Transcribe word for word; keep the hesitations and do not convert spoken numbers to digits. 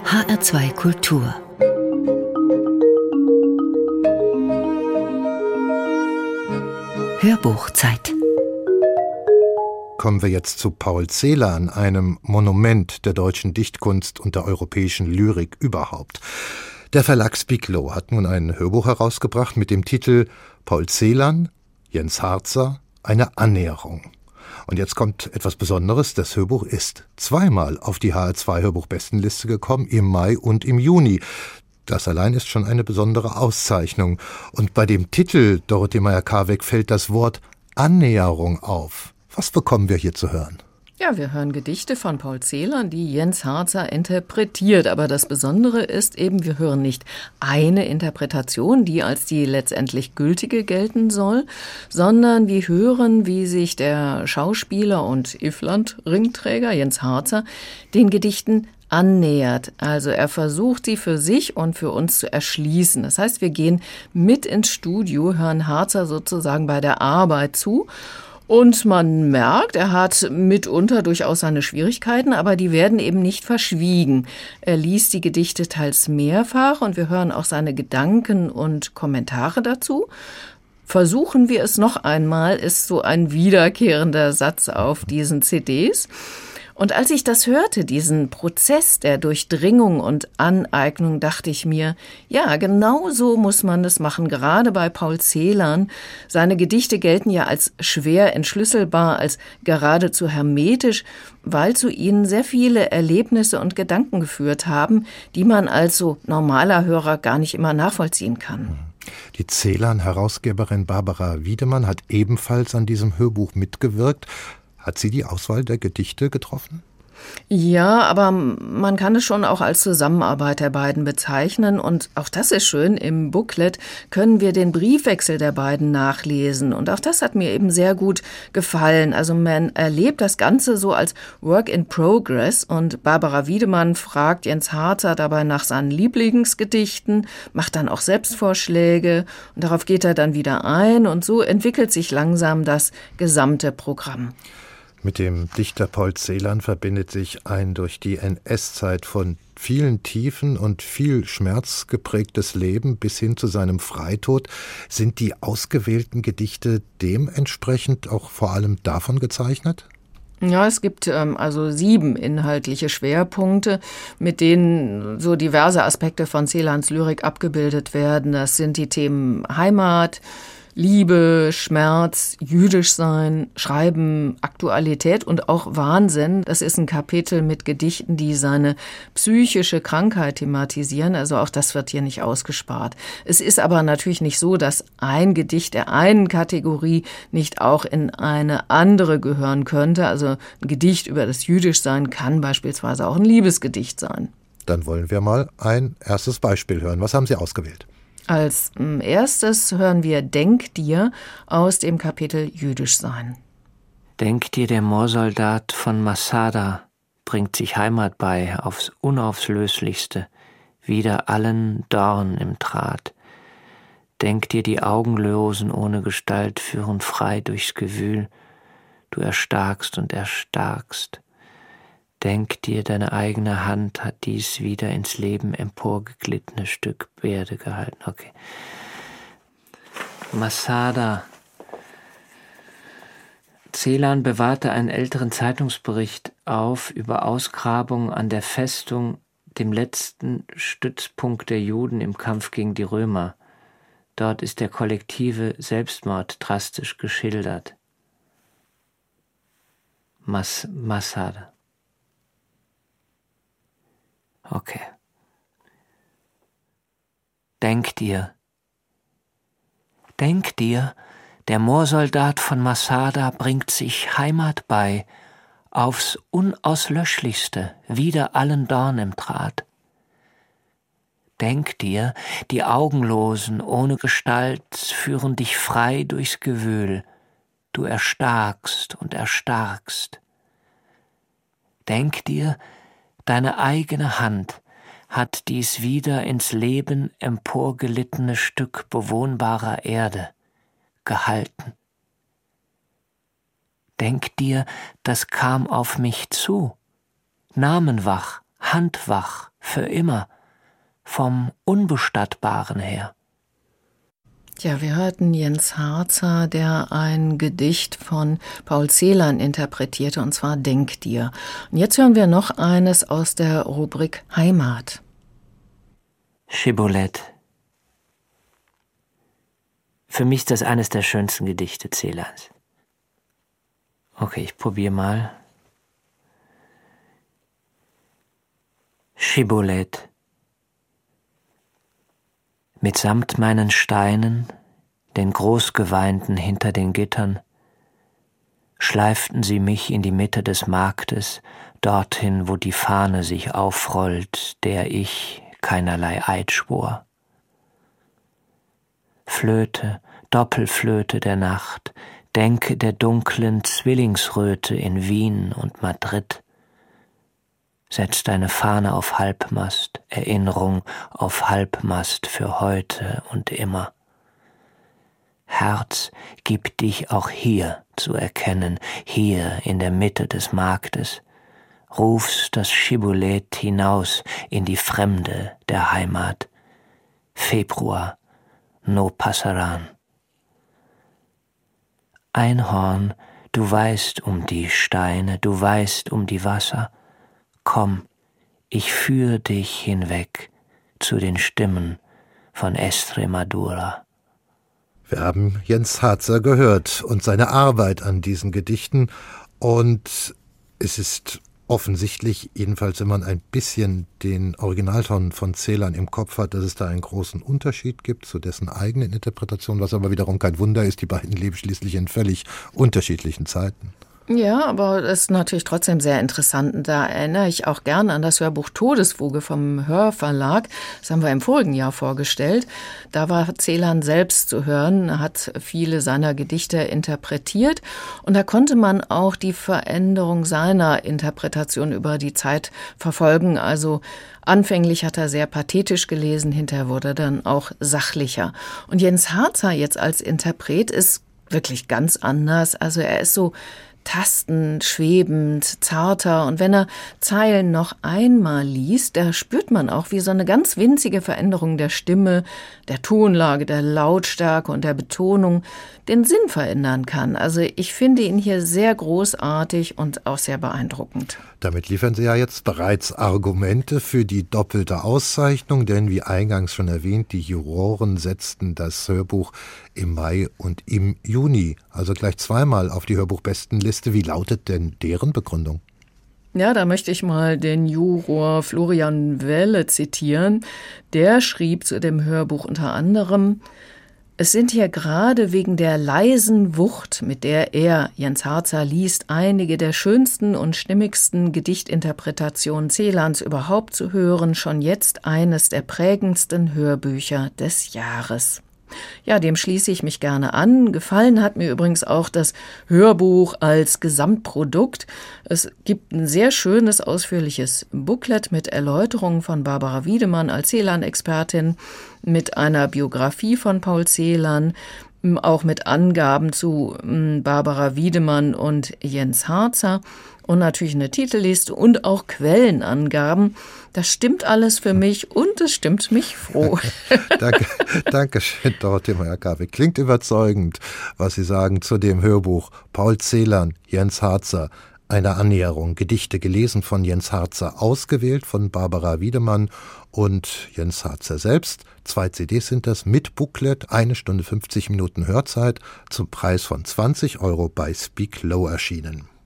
H R zwei Kultur. Hörbuchzeit. Kommen wir jetzt zu Paul Celan, einem Monument der deutschen Dichtkunst und der europäischen Lyrik überhaupt. Der Verlag Spiekelow hat nun ein Hörbuch herausgebracht mit dem Titel Paul Celan, Jens Harzer, eine Annäherung. Und jetzt kommt etwas Besonderes, das Hörbuch ist zweimal auf die H R zwei Hörbuchbestenliste gekommen, im Mai und im Juni. Das allein ist schon eine besondere Auszeichnung. Und bei dem Titel Dorothee Meyer-Karweg fällt das Wort Annäherung auf. Was bekommen wir hier zu hören? Ja, wir hören Gedichte von Paul Celan, die Jens Harzer interpretiert. Aber das Besondere ist eben, wir hören nicht eine Interpretation, die als die letztendlich gültige gelten soll, sondern wir hören, wie sich der Schauspieler und Iffland-Ringträger Jens Harzer den Gedichten annähert. Also er versucht, sie für sich und für uns zu erschließen. Das heißt, wir gehen mit ins Studio, hören Harzer sozusagen bei der Arbeit zu. Und man merkt, er hat mitunter durchaus seine Schwierigkeiten, aber die werden eben nicht verschwiegen. Er liest die Gedichte teils mehrfach und wir hören auch seine Gedanken und Kommentare dazu. Versuchen wir es noch einmal, ist so ein wiederkehrender Satz auf diesen C Ds. Und als ich das hörte, diesen Prozess der Durchdringung und Aneignung, dachte ich mir, ja, genau so muss man das machen, gerade bei Paul Celan. Seine Gedichte gelten ja als schwer entschlüsselbar, als geradezu hermetisch, weil zu ihnen sehr viele Erlebnisse und Gedanken geführt haben, die man als so normaler Hörer gar nicht immer nachvollziehen kann. Die Celan-Herausgeberin Barbara Wiedemann hat ebenfalls an diesem Hörbuch mitgewirkt. Hat sie die Auswahl der Gedichte getroffen? Ja, aber man kann es schon auch als Zusammenarbeit der beiden bezeichnen. Und auch das ist schön, im Booklet können wir den Briefwechsel der beiden nachlesen. Und auch das hat mir eben sehr gut gefallen. Also man erlebt das Ganze so als Work in Progress. Und Barbara Wiedemann fragt Jens Harzer dabei nach seinen Lieblingsgedichten, macht dann auch Selbstvorschläge. Und darauf geht er dann wieder ein. Und so entwickelt sich langsam das gesamte Programm. Mit dem Dichter Paul Celan verbindet sich ein durch die N S-Zeit von vielen Tiefen und viel Schmerz geprägtes Leben bis hin zu seinem Freitod. Sind die ausgewählten Gedichte dementsprechend auch vor allem davon gezeichnet? Ja, es gibt ähm, also sieben inhaltliche Schwerpunkte, mit denen so diverse Aspekte von Celans Lyrik abgebildet werden. Das sind die Themen Heimat, Liebe, Schmerz, jüdisch sein, Schreiben, Aktualität und auch Wahnsinn. Das ist ein Kapitel mit Gedichten, die seine psychische Krankheit thematisieren. Also auch das wird hier nicht ausgespart. Es ist aber natürlich nicht so, dass ein Gedicht der einen Kategorie nicht auch in eine andere gehören könnte. Also ein Gedicht über das Jüdischsein kann beispielsweise auch ein Liebesgedicht sein. Dann wollen wir mal ein erstes Beispiel hören. Was haben Sie ausgewählt? Als erstes hören wir Denk dir aus dem Kapitel Jüdisch sein. Denk dir, der Moorsoldat von Masada bringt sich Heimat bei aufs Unauflöslichste, wider allen Dorn im Draht. Denk dir, die Augenlosen ohne Gestalt führen frei durchs Gewühl, du erstarkst und erstarkst. Denk dir, deine eigene Hand hat dies wieder ins Leben emporgeglittene Stück Erde gehalten. Okay. Masada. Celan bewahrte einen älteren Zeitungsbericht auf über Ausgrabungen an der Festung, dem letzten Stützpunkt der Juden im Kampf gegen die Römer. Dort ist der kollektive Selbstmord drastisch geschildert. Mas- Masada. Okay. Denk dir. Denk dir, der Moorsoldat von Masada bringt sich Heimat bei, aufs Unauslöschlichste, wider allen Dorn im Draht. Denk dir, die Augenlosen ohne Gestalt führen dich frei durchs Gewühl, du erstarkst und erstarkst. Denk dir, deine eigene Hand hat dies wieder ins Leben emporgelittene Stück bewohnbarer Erde gehalten. Denk dir, das kam auf mich zu, namenwach, handwach für immer, vom Unbestattbaren her. Ja, wir hörten Jens Harzer, der ein Gedicht von Paul Celan interpretierte, und zwar Denk dir. Und jetzt hören wir noch eines aus der Rubrik Heimat. Shibboleth. Für mich ist das eines der schönsten Gedichte Celans. Okay, ich probiere mal. Shibboleth. Mitsamt meinen Steinen, den Großgeweinten hinter den Gittern, schleiften sie mich in die Mitte des Marktes, dorthin, wo die Fahne sich aufrollt, der ich keinerlei Eid schwor. Flöte, Doppelflöte der Nacht, denke der dunklen Zwillingsröte in Wien und Madrid. Setz deine Fahne auf Halbmast, Erinnerung auf Halbmast für heute und immer. Herz, gib dich auch hier zu erkennen, hier in der Mitte des Marktes. Rufst das Shibboleth hinaus in die Fremde der Heimat. Februar, no passaran. Einhorn, du weißt um die Steine, du weißt um die Wasser. Komm, ich führe dich hinweg zu den Stimmen von Estremadura. Wir haben Jens Harzer gehört und seine Arbeit an diesen Gedichten. Und es ist offensichtlich, jedenfalls wenn man ein bisschen den Originalton von Celan im Kopf hat, dass es da einen großen Unterschied gibt zu dessen eigenen Interpretation, was aber wiederum kein Wunder ist. Die beiden leben schließlich in völlig unterschiedlichen Zeiten. Ja, aber es ist natürlich trotzdem sehr interessant. Und da erinnere ich auch gerne an das Hörbuch Todesfuge vom Hörverlag. Das haben wir im vorigen Jahr vorgestellt. Da war Celan selbst zu hören, hat viele seiner Gedichte interpretiert. Und da konnte man auch die Veränderung seiner Interpretation über die Zeit verfolgen. Also anfänglich hat er sehr pathetisch gelesen, hinterher wurde er dann auch sachlicher. Und Jens Harzer jetzt als Interpret ist wirklich ganz anders. Also er ist so tastend, schwebend, zarter. Und wenn er Zeilen noch einmal liest, da spürt man auch, wie so eine ganz winzige Veränderung der Stimme, der Tonlage, der Lautstärke und der Betonung den Sinn verändern kann. Also ich finde ihn hier sehr großartig und auch sehr beeindruckend. Damit liefern Sie ja jetzt bereits Argumente für die doppelte Auszeichnung, denn wie eingangs schon erwähnt, die Juroren setzten das Hörbuch im Mai und im Juni, also gleich zweimal auf die Hörbuchbestenliste. Wie lautet denn deren Begründung? Ja, da möchte ich mal den Juror Florian Welle zitieren. Der schrieb zu dem Hörbuch unter anderem: Es sind hier gerade wegen der leisen Wucht, mit der er, Jens Harzer, liest, einige der schönsten und stimmigsten Gedichtinterpretationen Celans überhaupt zu hören, schon jetzt eines der prägendsten Hörbücher des Jahres. Ja, dem schließe ich mich gerne an. Gefallen hat mir übrigens auch das Hörbuch als Gesamtprodukt. Es gibt ein sehr schönes, ausführliches Booklet mit Erläuterungen von Barbara Wiedemann als Celan-Expertin, mit einer Biografie von Paul Celan, auch mit Angaben zu Barbara Wiedemann und Jens Harzer und natürlich eine Titelliste und auch Quellenangaben. Das stimmt alles für mich und es stimmt mich froh. Danke, danke schön, Dorothee Meyer-Karwig. Klingt überzeugend, was Sie sagen zu dem Hörbuch Paul Celan, Jens Harzer, eine Annäherung. Gedichte gelesen von Jens Harzer, ausgewählt von Barbara Wiedemann und Jens Harzer selbst. Zwei C Ds sind das mit Booklet, eine Stunde fünfzig Minuten Hörzeit zum Preis von zwanzig Euro bei Speak Low erschienen.